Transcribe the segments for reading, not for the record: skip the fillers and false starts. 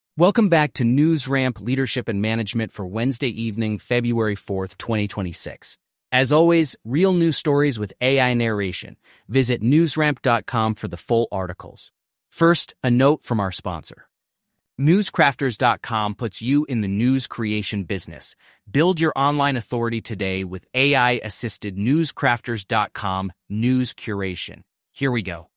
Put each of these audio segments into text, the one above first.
Welcome back to NewsRamp Leadership and Management for Wednesday evening, February 4th, 2026. As always, real news stories with AI narration. Visit newsramp.com for the full articles. First, a note from our sponsor. Newscrafters.com puts you in the news creation business. Build your online authority today with AI-assisted Newscrafters.com news curation. Here we go.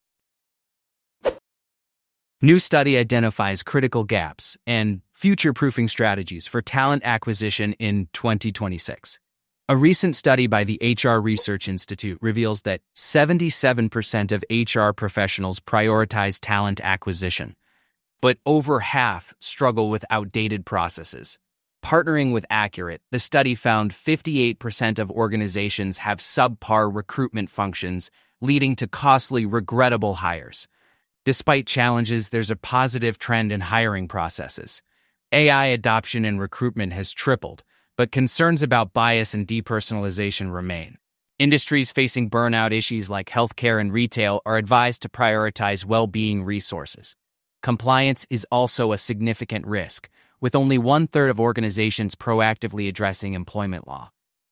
New study identifies critical gaps and future-proofing strategies for talent acquisition in 2026. A recent study by the HR Research Institute reveals that 77% of HR professionals prioritize talent acquisition, but over half struggle with outdated processes. Partnering with Accurate, the study found 58% of organizations have subpar recruitment functions, leading to costly, regrettable hires. Despite challenges, there's a positive trend in hiring processes. AI adoption in recruitment has tripled, but concerns about bias and depersonalization remain. Industries facing burnout issues like healthcare and retail are advised to prioritize well-being resources. Compliance is also a significant risk, with only 1/3 of organizations proactively addressing employment law.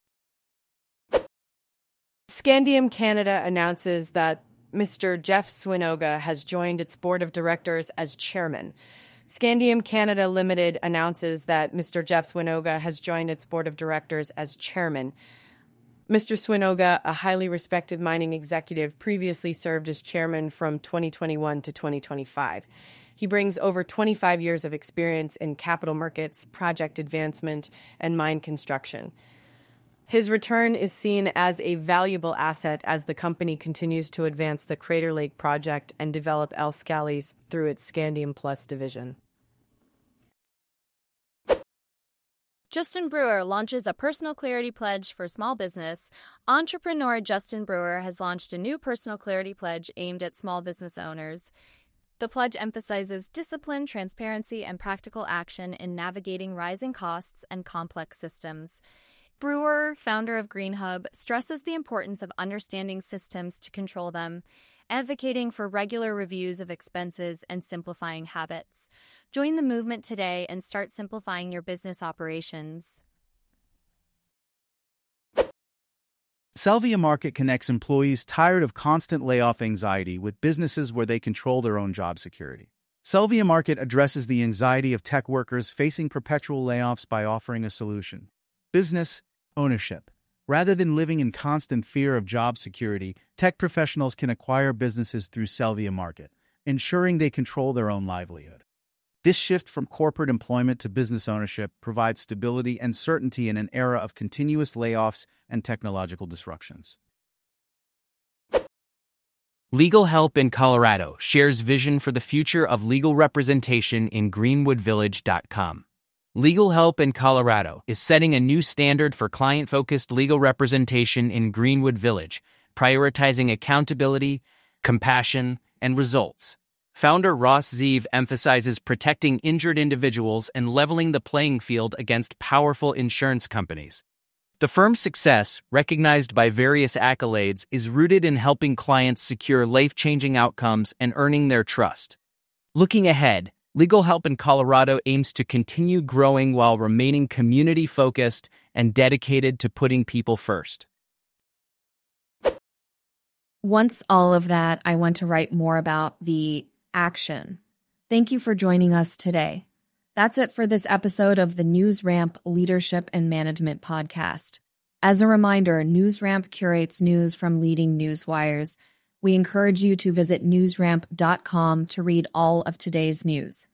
Scandium Canada announces that Mr. Jeff Swinoga has joined its board of directors as chairman. Scandium Canada Limited announces that Mr. Jeff Swinoga has joined its board of directors as chairman. Mr. Swinoga, a highly respected mining executive, previously served as chairman from 2021 to 2025. He brings over 25 years of experience in capital markets, project advancement, and mine construction. His return is seen as a valuable asset as the company continues to advance the Crater Lake project and develop El Scalise through its Scandium Plus division. Justin Brewer launches a personal clarity pledge for small business. Entrepreneur Justin Brewer has launched a new personal clarity pledge aimed at small business owners. The pledge emphasizes discipline, transparency, and practical action in navigating rising costs and complex systems. Brewer, founder of GreenHub, stresses the importance of understanding systems to control them, advocating for regular reviews of expenses and simplifying habits. Join the movement today and start simplifying your business operations. Selvia Market connects employees tired of constant layoff anxiety with businesses where they control their own job security. Selvia Market addresses the anxiety of tech workers facing perpetual layoffs by offering a solution: business ownership. Rather than living in constant fear of job security, tech professionals can acquire businesses through Selvia Market, ensuring they control their own livelihood. This shift from corporate employment to business ownership provides stability and certainty in an era of continuous layoffs and technological disruptions. Legal Help in Colorado shares vision for the future of legal representation in greenwoodvillage.com. Legal Help in Colorado is setting a new standard for client-focused legal representation in Greenwood Village, prioritizing accountability, compassion, and results. Founder Ross Zeev emphasizes protecting injured individuals and leveling the playing field against powerful insurance companies. The firm's success, recognized by various accolades, is rooted in helping clients secure life-changing outcomes and earning their trust. Looking ahead, Legal Help in Colorado aims to continue growing while remaining community-focused and dedicated to putting people first. Once all of that, I want to write more about the action. Thank you for joining us today. That's it for this episode of the NewsRamp Leadership and Management Podcast. As a reminder, NewsRamp curates news from leading news wires. We encourage you to visit newsramp.com to read all of today's news.